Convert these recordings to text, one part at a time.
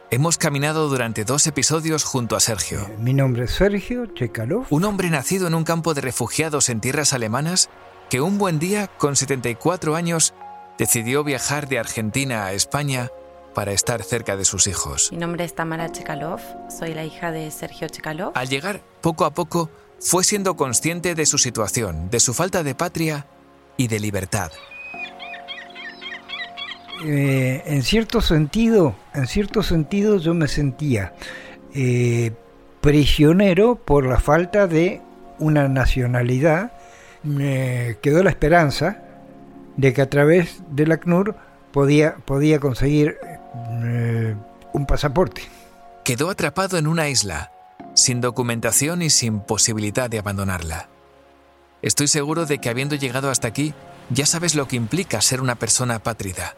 Hemos caminado durante 2 episodios junto a Sergio. Mi nombre es Sergio Chekalov. Un hombre nacido en un campo de refugiados en tierras alemanas que un buen día, con 74 años, decidió viajar de Argentina a España para estar cerca de sus hijos. Mi nombre es Tamara Chekalov, soy la hija de Sergio Chekalov. Al llegar, poco a poco, fue siendo consciente de su situación, de su falta de patria y de libertad. En cierto sentido yo me sentía prisionero por la falta de una nacionalidad. Me quedó la esperanza de que a través del ACNUR podía conseguir un pasaporte. Quedó atrapado en una isla, sin documentación y sin posibilidad de abandonarla. Estoy seguro de que habiendo llegado hasta aquí, ya sabes lo que implica ser una persona apátrida.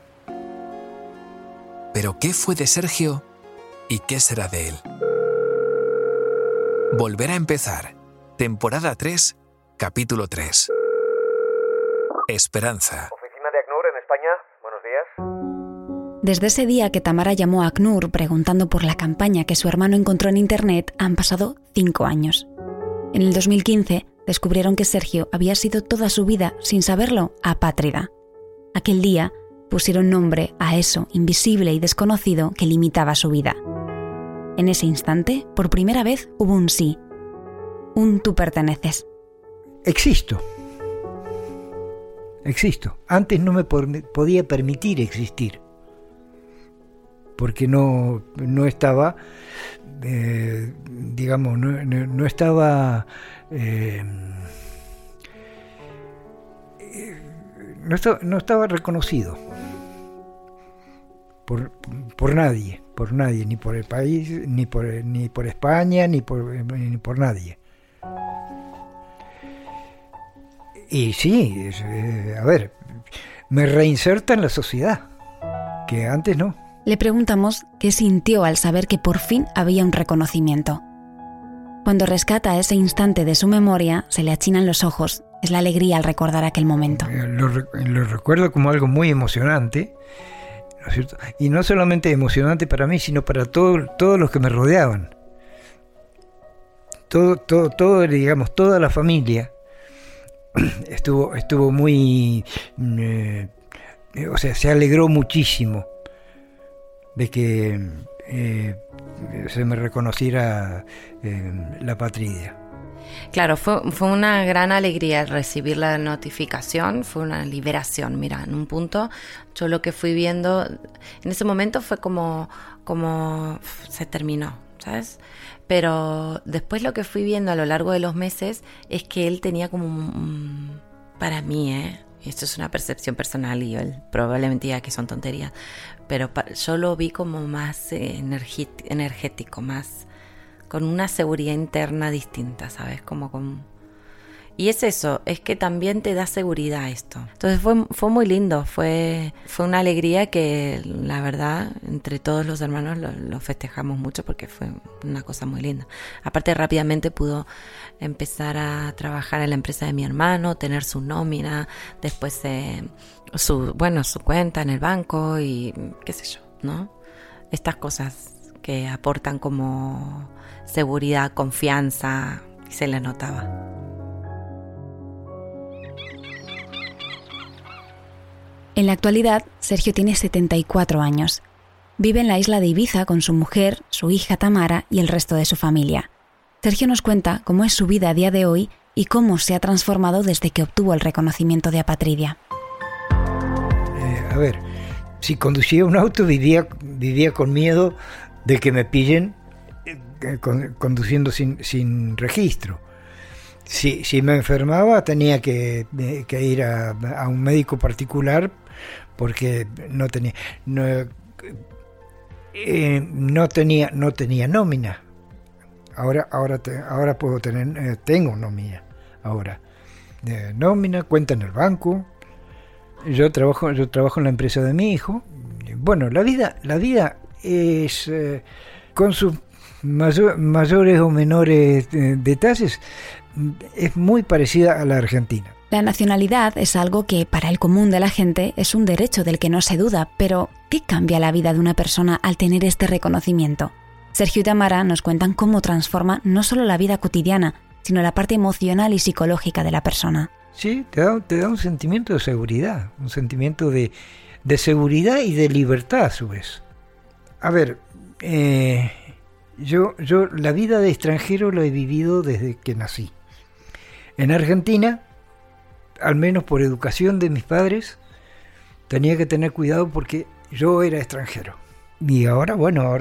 Pero ¿qué fue de Sergio y qué será de él? Volver a empezar. Temporada 3, capítulo 3. Esperanza. Oficina de ACNUR en España. Buenos días. Desde ese día que Tamara llamó a ACNUR preguntando por la campaña que su hermano encontró en internet, han pasado 5 años. En el 2015 descubrieron que Sergio había sido toda su vida, sin saberlo, apátrida. Aquel día pusieron nombre a eso invisible y desconocido que limitaba su vida. En ese instante, por primera vez, hubo un sí. Un tú perteneces. Existo. Antes no me podía permitir existir, porque no estaba, no estaba, no estaba reconocido por nadie, ni por el país, ni por España, ni por nadie. Y sí, me reinserta en la sociedad, que antes no. Le preguntamos qué sintió al saber que por fin había un reconocimiento. Cuando rescata ese instante de su memoria, se le achinan los ojos. Es la alegría al recordar aquel momento. Lo recuerdo como algo muy emocionante, ¿no es cierto? Y no solamente emocionante para mí, sino para todos los que me rodeaban. Digamos, toda la familia estuvo muy, se alegró muchísimo de que se me reconociera la patria. Claro, fue una gran alegría recibir la notificación, fue una liberación. Mira, en un punto yo lo que fui viendo en ese momento fue como se terminó, ¿sabes? Pero después lo que fui viendo a lo largo de los meses es que él tenía como para mí, esto es una percepción personal y él probablemente diga que son tonterías, pero yo lo vi como más energético, más con una seguridad interna distinta, ¿sabes? Y es eso, es que también te da seguridad esto. Entonces fue muy lindo, fue una alegría que la verdad entre todos los hermanos lo festejamos mucho porque fue una cosa muy linda. Aparte rápidamente pudo empezar a trabajar en la empresa de mi hermano, tener su nómina, después su cuenta en el banco y qué sé yo, ¿no? Estas cosas que aportan como seguridad, confianza, y se le notaba. En la actualidad, Sergio tiene 74 años. Vive en la isla de Ibiza con su mujer, su hija Tamara y el resto de su familia. Sergio nos cuenta cómo es su vida a día de hoy y cómo se ha transformado desde que obtuvo el reconocimiento de apatridia. Si conducía un auto vivía con miedo de que me pillen conduciendo sin registro. Si me enfermaba tenía que ir a un médico particular porque no tenía nómina. Ahora puedo tener, tengo nómina ahora. Nómina, cuenta en el banco. Yo trabajo en la empresa de mi hijo. Bueno, la vida es con sus mayores o menores detalles, es muy parecida a la Argentina. La nacionalidad es algo que para el común de la gente es un derecho del que no se duda, pero ¿qué cambia la vida de una persona al tener este reconocimiento? Sergio y Tamara nos cuentan cómo transforma no solo la vida cotidiana, sino la parte emocional y psicológica de la persona. Sí, te da un sentimiento de seguridad, un sentimiento de seguridad y de libertad a su vez. A ver, yo la vida de extranjero lo he vivido desde que nací. En Argentina, al menos por educación de mis padres, tenía que tener cuidado porque yo era extranjero. Y ahora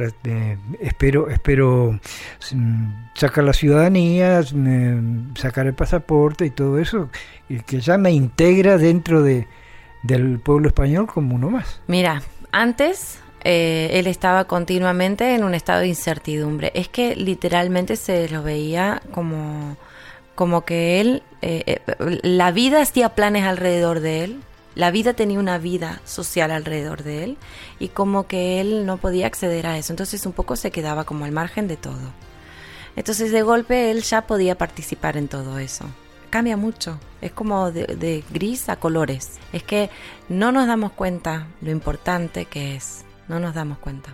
espero sacar la ciudadanía, sacar el pasaporte y todo eso, y que ya me integra dentro del pueblo español como uno más. Mira, antes él estaba continuamente en un estado de incertidumbre. Es que literalmente se lo veía como que él, la vida hacía planes alrededor de él. La vida tenía una vida social alrededor de él y como que él no podía acceder a eso. Entonces un poco se quedaba como al margen de todo. Entonces de golpe él ya podía participar en todo eso. Cambia mucho. Es como de gris a colores. Es que no nos damos cuenta lo importante que es. No nos damos cuenta.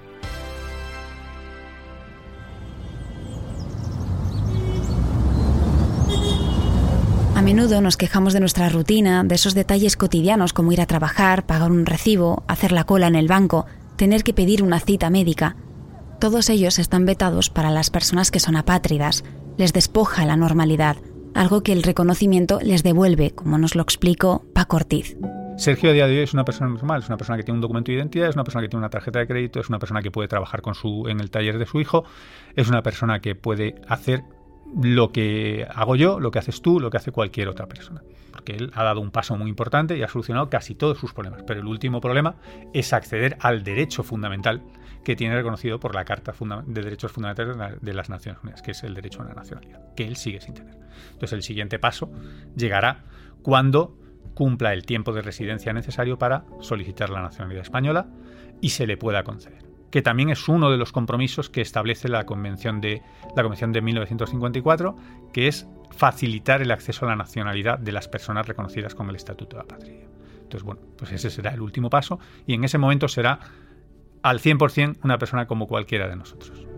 A menudo nos quejamos de nuestra rutina, de esos detalles cotidianos como ir a trabajar, pagar un recibo, hacer la cola en el banco, tener que pedir una cita médica. Todos ellos están vetados para las personas que son apátridas. Les despoja la normalidad, algo que el reconocimiento les devuelve, como nos lo explicó Paco Ortiz. Sergio a día de hoy es una persona normal, es una persona que tiene un documento de identidad, es una persona que tiene una tarjeta de crédito, es una persona que puede trabajar en el taller de su hijo, es una persona que puede hacer lo que hago yo, lo que haces tú, lo que hace cualquier otra persona. Porque él ha dado un paso muy importante y ha solucionado casi todos sus problemas. Pero el último problema es acceder al derecho fundamental que tiene reconocido por la Carta de Derechos Fundamentales de las Naciones Unidas, que es el derecho a la nacionalidad, que él sigue sin tener. Entonces el siguiente paso llegará cuando cumpla el tiempo de residencia necesario para solicitar la nacionalidad española y se le pueda conceder, que también es uno de los compromisos que establece la Convención de 1954, que es facilitar el acceso a la nacionalidad de las personas reconocidas con el Estatuto de Apátrida. Entonces, bueno, pues ese será el último paso y en ese momento será al 100% una persona como cualquiera de nosotros.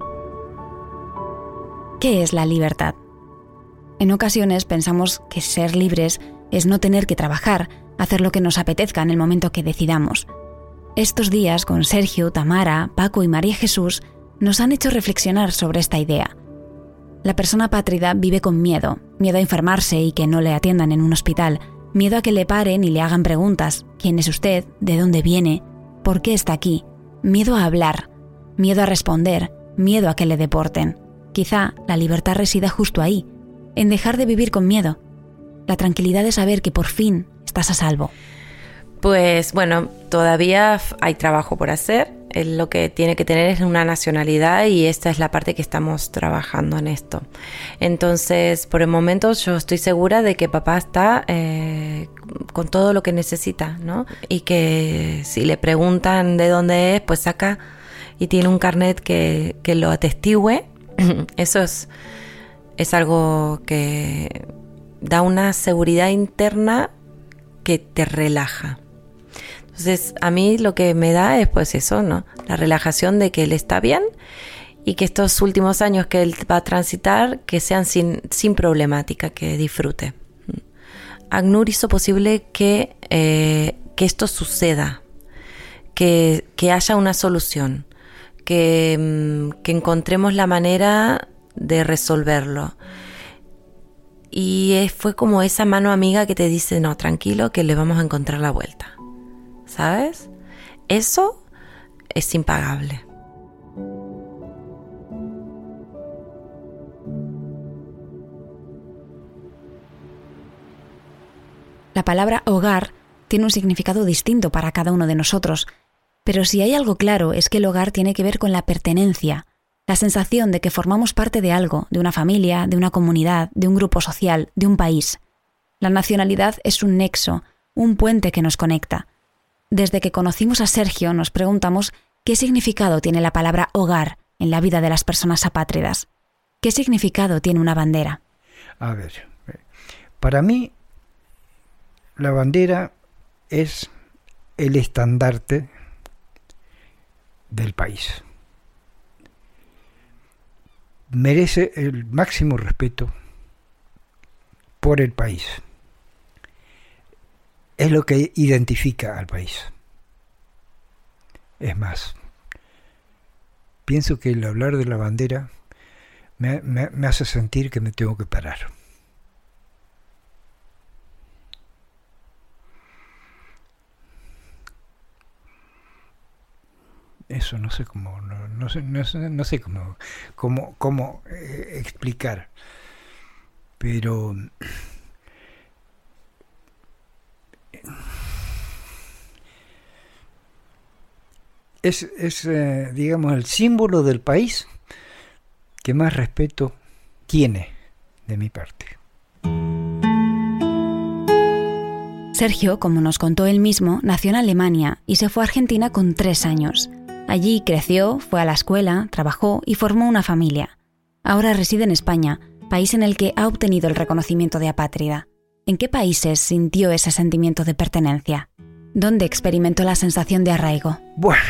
¿Qué es la libertad? En ocasiones pensamos que ser libres es no tener que trabajar, hacer lo que nos apetezca en el momento que decidamos. Estos días con Sergio, Tamara, Paco y María Jesús nos han hecho reflexionar sobre esta idea. La persona apátrida vive con miedo a enfermarse y que no le atiendan en un hospital, miedo a que le paren y le hagan preguntas: ¿quién es usted? ¿De dónde viene? ¿Por qué está aquí? Miedo a hablar, miedo a responder, miedo a que le deporten. Quizá la libertad resida justo ahí, en dejar de vivir con miedo. La tranquilidad de saber que por fin estás a salvo. Pues bueno, todavía hay trabajo por hacer. Él lo que tiene que tener es una nacionalidad y esta es la parte que estamos trabajando en esto. Entonces, por el momento yo estoy segura de que papá está con todo lo que necesita, ¿no? Y que si le preguntan de dónde es, pues saca y tiene un carnet que lo atestigue. Eso es algo que da una seguridad interna que te relaja. Entonces, a mí lo que me da es pues eso, ¿no? La relajación de que él está bien y que estos últimos años que él va a transitar, que sean sin problemática, que disfrute. ACNUR hizo posible que esto suceda, que haya una solución, que encontremos la manera de resolverlo. Y fue como esa mano amiga que te dice, no, tranquilo, que le vamos a encontrar la vuelta. ¿Sabes? Eso es impagable. La palabra hogar tiene un significado distinto para cada uno de nosotros, pero si hay algo claro es que el hogar tiene que ver con la pertenencia, la sensación de que formamos parte de algo, de una familia, de una comunidad, de un grupo social, de un país. La nacionalidad es un nexo, un puente que nos conecta. Desde que conocimos a Sergio nos preguntamos qué significado tiene la palabra hogar en la vida de las personas apátridas. ¿Qué significado tiene una bandera? A ver, para mí la bandera es el estandarte del país. Merece el máximo respeto por el país. Es lo que identifica al país. Es más, pienso que el hablar de la bandera me hace sentir que me tengo que parar. Eso no sé cómo, no sé cómo explicar, pero es digamos, el símbolo del país que más respeto tiene de mi parte. Sergio, como nos contó él mismo, nació en Alemania y se fue a Argentina con 3 años. Allí creció, fue a la escuela, trabajó y formó una familia. Ahora reside en España, país en el que ha obtenido el reconocimiento de apátrida. ¿En qué países sintió ese sentimiento de pertenencia? ¿Dónde experimentó la sensación de arraigo? Bueno,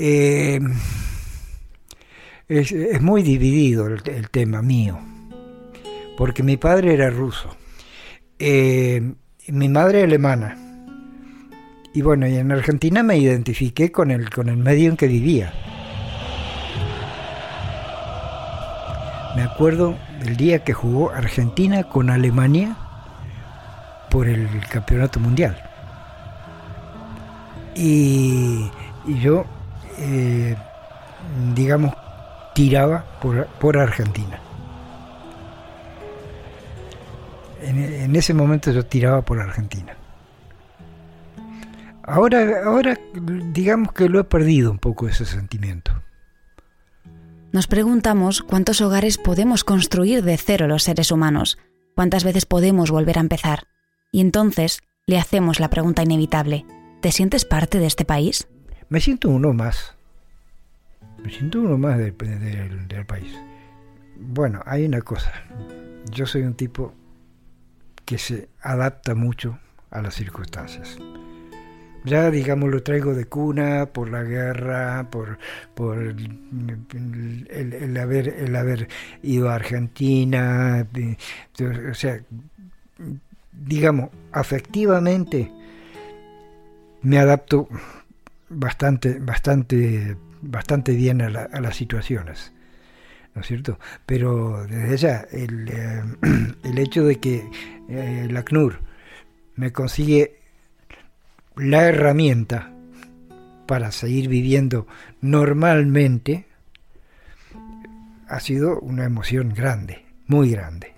es muy dividido el tema mío, porque mi padre era ruso, mi madre alemana, y bueno, y en Argentina me identifiqué con el medio en que vivía. Me acuerdo del día que jugó Argentina con Alemania por el campeonato mundial. Y yo, digamos, tiraba por Argentina. En ese momento yo tiraba por Argentina. Ahora digamos que lo he perdido un poco ese sentimiento. Nos preguntamos cuántos hogares podemos construir de cero los seres humanos, cuántas veces podemos volver a empezar. Y entonces le hacemos la pregunta inevitable: ¿te sientes parte de este país? Me siento uno más. Me siento uno más del país. Bueno, hay una cosa. Yo soy un tipo que se adapta mucho a las circunstancias. Ya, digamos, lo traigo de cuna por la guerra, por el haber ido a Argentina. O sea, digamos, afectivamente me adapto bastante bien a las situaciones, ¿no es cierto? Pero desde ya el hecho de que la ACNUR me consigue la herramienta para seguir viviendo normalmente ha sido una emoción grande, muy grande.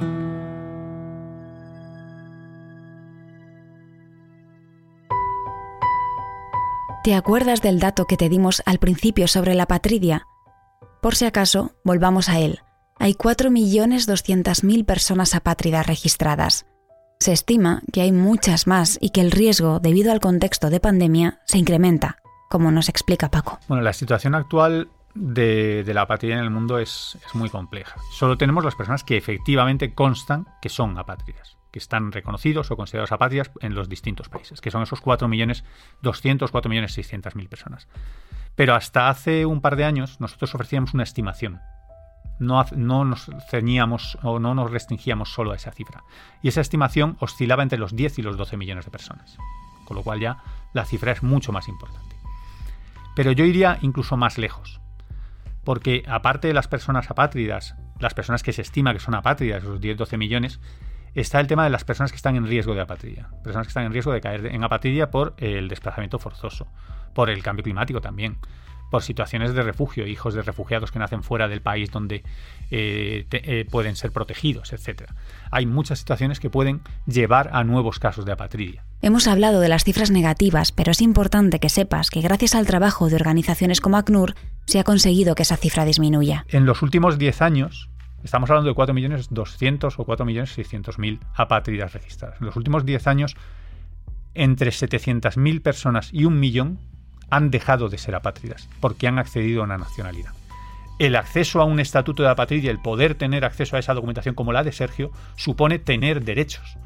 ¿Te acuerdas del dato que te dimos al principio sobre la apatridia? Por si acaso, volvamos a él. Hay 4.200.000 personas apátridas registradas. Se estima que hay muchas más y que el riesgo, debido al contexto de pandemia, se incrementa, como nos explica Paco. Bueno, la situación actual de la apatría en el mundo es muy compleja. Solo tenemos las personas que efectivamente constan que son apátridas, que están reconocidos o considerados apátridas en los distintos países, que son esos 4.200.000, 4.600.000 personas. Pero hasta hace un par de años nosotros ofrecíamos una estimación. No nos ceñíamos o no nos restringíamos solo a esa cifra. Y esa estimación oscilaba entre los 10 y los 12 millones de personas. Con lo cual ya la cifra es mucho más importante. Pero yo iría incluso más lejos. Porque aparte de las personas apátridas, las personas que se estima que son apátridas, esos 10-12 millones, está el tema de las personas que están en riesgo de apatría. Personas que están en riesgo de caer en apatría por el desplazamiento forzoso, por el cambio climático también, por situaciones de refugio, hijos de refugiados que nacen fuera del país donde pueden ser protegidos, etc. Hay muchas situaciones que pueden llevar a nuevos casos de apatridia. Hemos hablado de las cifras negativas, pero es importante que sepas que gracias al trabajo de organizaciones como ACNUR se ha conseguido que esa cifra disminuya. En los últimos 10 años, estamos hablando de 4.200.000 o 4.600.000 apátridas registradas. En los últimos 10 años, entre 700.000 personas y 1 millón han dejado de ser apátridas porque han accedido a una nacionalidad. El acceso a un estatuto de apatridia, el poder tener acceso a esa documentación como la de Sergio, supone tener derechos.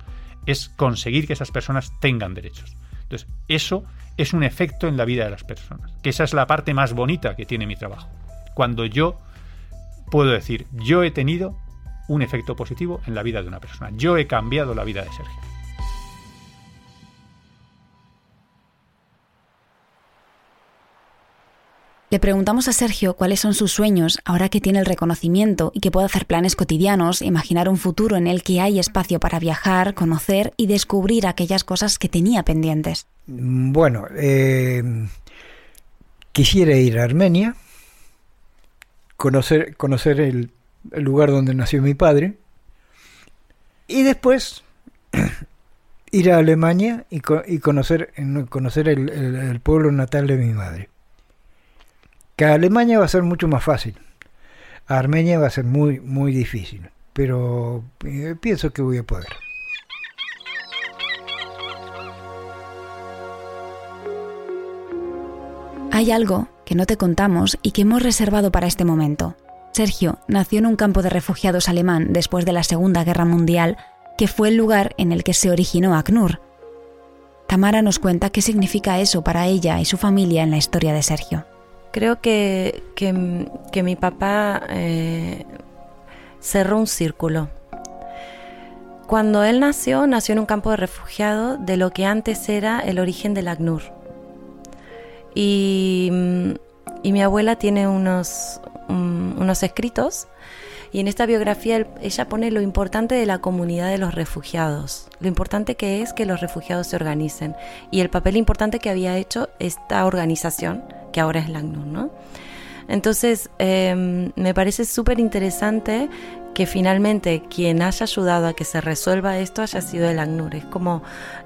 es conseguir que esas personas tengan derechos. Entonces, eso es un efecto en la vida de las personas, que esa es la parte más bonita que tiene mi trabajo. Cuando yo puedo decir, yo he tenido un efecto positivo en la vida de una persona, yo he cambiado la vida de Sergio. Le preguntamos a Sergio cuáles son sus sueños ahora que tiene el reconocimiento y que puede hacer planes cotidianos, imaginar un futuro en el que hay espacio para viajar, conocer y descubrir aquellas cosas que tenía pendientes. Bueno, quisiera ir a Armenia, conocer el lugar donde nació mi padre, y después ir a Alemania y conocer el pueblo natal de mi madre. Que a Alemania va a ser mucho más fácil, a Armenia va a ser muy, muy difícil, pero pienso que voy a poder. Hay algo que no te contamos y que hemos reservado para este momento. Sergio nació en un campo de refugiados alemán después de la Segunda Guerra Mundial, que fue el lugar en el que se originó ACNUR. Tamara nos cuenta qué significa eso para ella y su familia en la historia de Sergio. Creo que mi papá cerró un círculo. Cuando él nació en un campo de refugiados de lo que antes era el origen del ACNUR. Y mi abuela tiene unos escritos, y en esta biografía ella pone lo importante de la comunidad de los refugiados, lo importante que es que los refugiados se organicen y el papel importante que había hecho esta organización, que ahora es la ACNUR, ¿no? Entonces, me parece súper interesante que finalmente quien haya ayudado a que se resuelva esto haya sido el ACNUR. Es como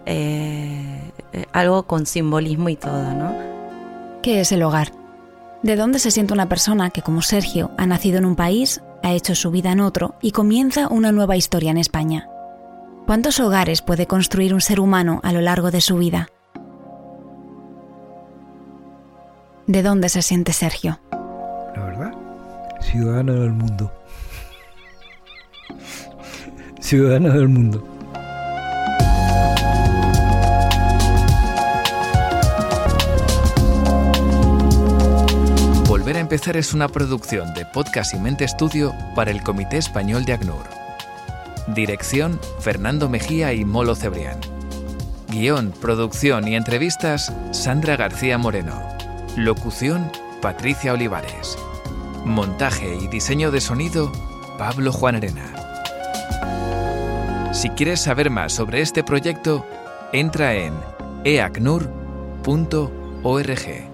algo con simbolismo y todo, ¿no? ¿Qué es el hogar? ¿De dónde se siente una persona que, como Sergio, ha nacido en un país, ha hecho su vida en otro y comienza una nueva historia en España? ¿Cuántos hogares puede construir un ser humano a lo largo de su vida? ¿De dónde se siente Sergio? La verdad, ciudadano del mundo. Ciudadano del mundo. Volver a empezar es una producción de Podcast y Mente Studio para el Comité Español de ACNUR. Dirección: Fernando Mejía y Molo Cebrián. Guión, producción y entrevistas: Sandra García Moreno. Locución: Patricia Olivares. Montaje y diseño de sonido: Pablo Juan Arena. Si quieres saber más sobre este proyecto, entra en eacnur.org.